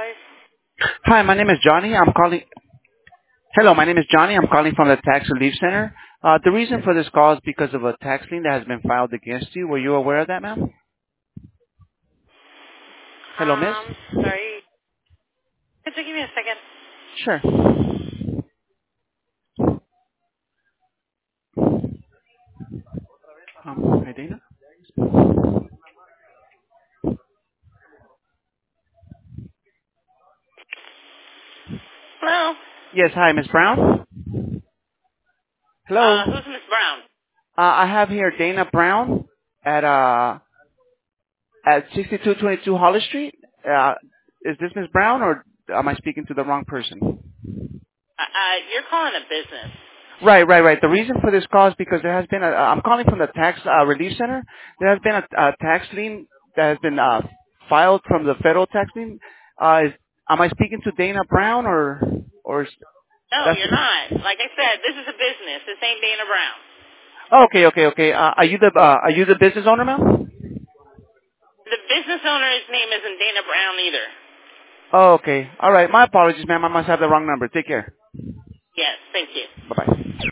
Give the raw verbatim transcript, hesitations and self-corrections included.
Hi, my name is Johnny. I'm calling. Hello, my name is Johnny. I'm calling from the Tax Relief Center. Uh, the reason for this call is because of a tax lien that has been filed against you. Were you aware of that, ma'am? Hello, miss? Um, sorry. Could you give me a second? Sure. Um, hi, Dana? Hello. Yes, hi, Miss Brown? Uh, Hello? who's Miss Brown? Uh, I have here Dana Brown at, uh, at sixty-two twenty-two Hollis Street. Uh, is this Miss Brown or am I speaking to the wrong person? Uh, uh, you're calling a business. Right, right, right. The reason for this call is because there has been a, I'm calling from the tax uh, relief center. There has been a, a tax lien that has been uh, filed from the federal tax lien. Uh, is, am I speaking to Dana Brown or, or is, No, that's, you're not. Like I said, this is a business. This ain't Dana Brown. okay, okay, okay. Uh, are you the, uh, are you the business owner, ma'am? The business owner's name isn't Dana Brown either. Oh, okay. All right. My apologies, ma'am. I must have the wrong number. Take care. Yes, thank you. Bye-bye.